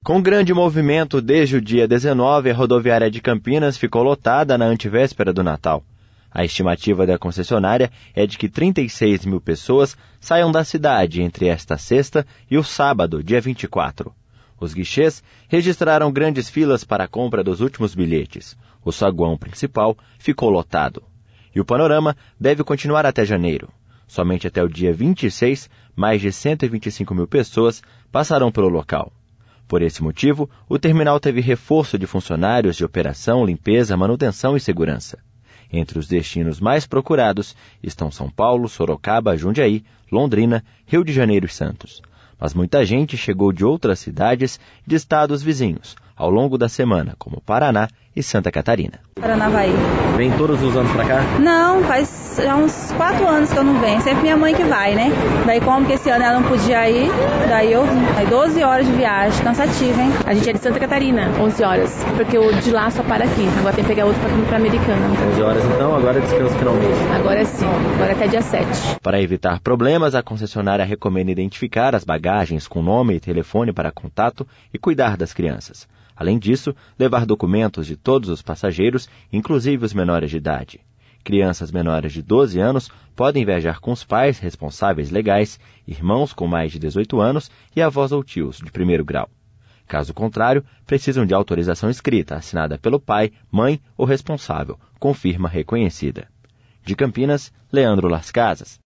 Com grande movimento desde o dia 19, a rodoviária de Campinas ficou lotada na antevéspera do Natal. A estimativa da concessionária é de que 36 mil pessoas saiam da cidade entre esta sexta e o sábado, dia 24. Os guichês registraram grandes filas para a compra dos últimos bilhetes. O saguão principal ficou lotado. E o panorama deve continuar até janeiro. Somente até o dia 26, mais de 125 mil pessoas passarão pelo local. Por esse motivo, o terminal teve reforço de funcionários de operação, limpeza, manutenção e segurança. Entre os destinos mais procurados estão São Paulo, Sorocaba, Jundiaí, Londrina, Rio de Janeiro e Santos. Mas muita gente chegou de outras cidades e de estados vizinhos, ao longo da semana, como Paraná e Santa Catarina. Paranavaí. Vem todos os anos pra cá? Não, faz já uns 4 anos que eu não venho. Sempre minha mãe que vai, né? Daí como que esse ano ela não podia ir, daí eu vim. Aí 12 horas de viagem, cansativo, hein? A gente é de Santa Catarina, 11 horas, porque o de lá só para aqui. Agora tem que pegar outro para Americana. 11 horas então, agora descanso finalmente. Agora sim, agora até dia 7. Para evitar problemas, a concessionária recomenda identificar as bagagens com nome e telefone para contato e cuidar das crianças. Além disso, levar documentos de todos os passageiros, inclusive os menores de idade. Crianças menores de 12 anos podem viajar com os pais responsáveis legais, irmãos com mais de 18 anos e avós ou tios de primeiro grau. Caso contrário, precisam de autorização escrita, assinada pelo pai, mãe ou responsável, com firma reconhecida. De Campinas, Leandro Las Casas.